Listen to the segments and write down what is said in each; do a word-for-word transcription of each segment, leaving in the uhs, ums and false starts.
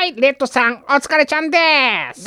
はい、レッドさん、お疲れちゃんです。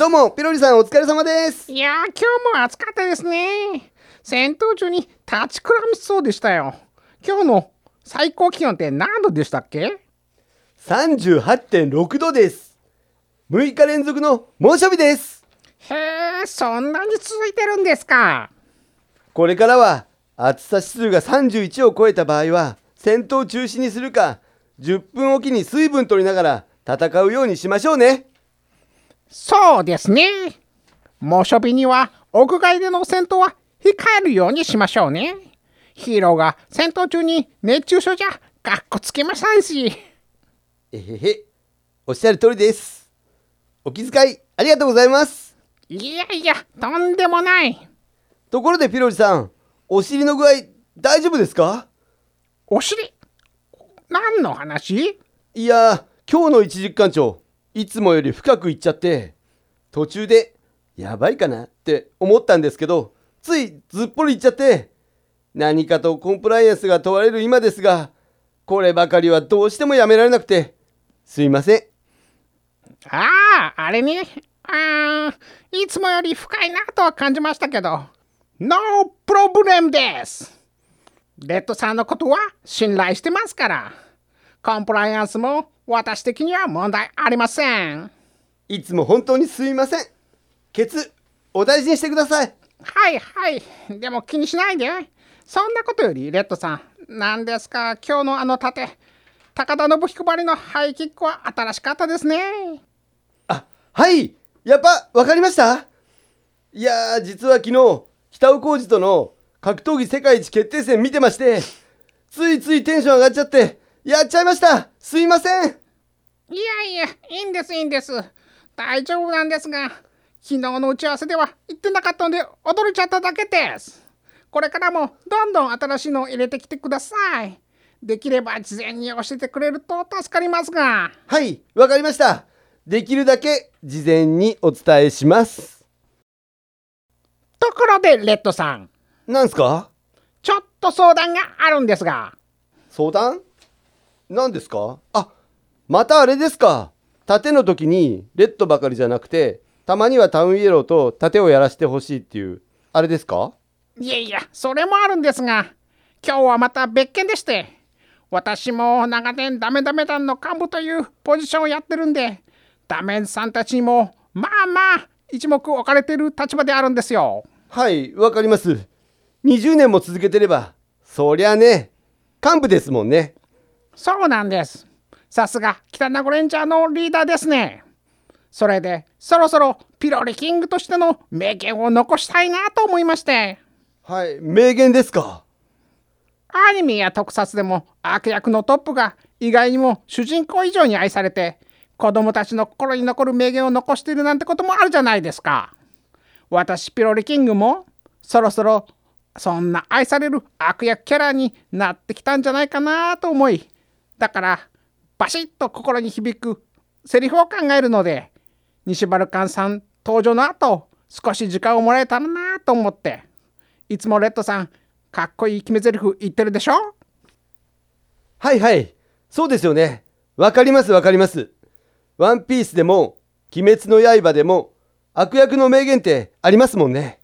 どうも、ピロリさんお疲れ様です。 いやー、今日も暑かったですね。戦闘中に立ちくらみそうでしたよ。今日の最高気温って何度でしたっけ？ さんじゅうはちてんろく 度です。むいか連続の猛暑日です。 へえ、そんなに続いてるんですか。 これからは暑さ指数がさんじゅういちを超えた場合は戦闘中止にするか、じゅっぷんおきに水分取りながら戦うようにしましょうね。 そうですね。猛暑日には屋外での戦闘は控えるようにしましょうね。ヒーローが戦闘中に熱中症じゃかっこつけませんし。 えへへ、おっしゃる通りです。お気遣いありがとうございます。 いやいや、とんでもない。 ところでピロリさん、お尻の具合大丈夫ですか？ お尻？何の話？ いや、今日の一軸艦長、いつもより深くいっちゃって、途中でやばいかなって思ったんですけど、ついずっぽりいっちゃって、何かとコンプライアンスが問われる今ですが、こればかりはどうしてもやめられなくて、すいません。 ああ、あれね。あいつもより深いなとは感じましたけど、ノープロブレムです。レッドさんのことは信頼してますから、コンプライアンスも私的には問題ありません。 いつも本当にすいません。ケツ、お大事にしてください。 はいはい、でも気にしないで。そんなことよりレッドさん、何ですか今日のあの盾、高田信彦ばりのハイキックは新しかったですね。 あ、はい、やっぱ分かりました？いやー、実は昨日北尾浩二との格闘技世界一決定戦見てまして、ついついテンション上がっちゃってやっちゃいました。すいません。 いやいや、いいんですいいんです。大丈夫なんですが、昨日の打ち合わせでは言ってなかったので驚いちゃっただけです。これからもどんどん新しいのを入れてきてください。できれば事前に教えてくれると助かりますが。 はい、わかりました。できるだけ事前にお伝えします。 ところでレッドさん、 なんすか？ ちょっと相談があるんですが。 相談？なんですか？あ、またあれですか。盾の時にレッドばかりじゃなくて、たまにはタウンイエローと盾をやらせてほしいっていうあれですか？ いやいや、それもあるんですが、今日はまた別件でして、私も長年ダメダメ団の幹部というポジションをやってるんで、ダメさんたちにもまあまあ一目置かれている立場であるんですよ。 はい、わかります。にじゅうねんも続けてれば、そりゃね、幹部ですもんね。 そうなんです。さすが北名護レンジャーのリーダーですね。それでそろそろピロリキングとしての名言を残したいなと思いまして。 はい、名言ですか。 アニメや特撮でも悪役のトップが意外にも主人公以上に愛されて、子供たちの心に残る名言を残しているなんてこともあるじゃないですか。私ピロリキングもそろそろそんな愛される悪役キャラになってきたんじゃないかなと思い、だからバシッと心に響くセリフを考えるので、西バルカンさん登場の後少し時間をもらえたらなと思って。いつもレッドさんかっこいい決め台詞言ってるでしょ？ はいはい、そうですよね。わかりますわかります。ワンピースでも鬼滅の刃でも悪役の名言ってありますもんね。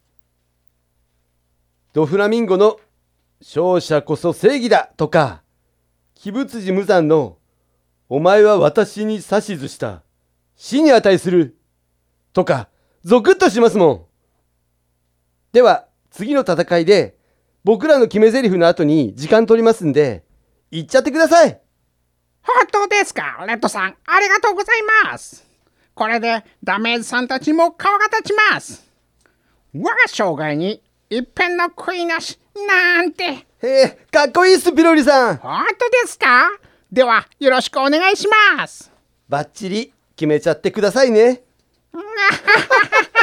ドフラミンゴの勝者こそ正義だとか、鬼舞辻無惨のお前は私に指図した死に値するとか、ゾクッとしますもん。では次の戦いで僕らの決め台詞の後に時間取りますんで、言っちゃってください。 本当ですか？レッドさんありがとうございます。これでダメージさんたちも顔が立ちます。我が生涯に一片の悔いなしなんて。 へえ、かっこいいっすピロリさん。 本当ですか？ではよろしくお願いします。 バッチリ決めちゃってくださいね。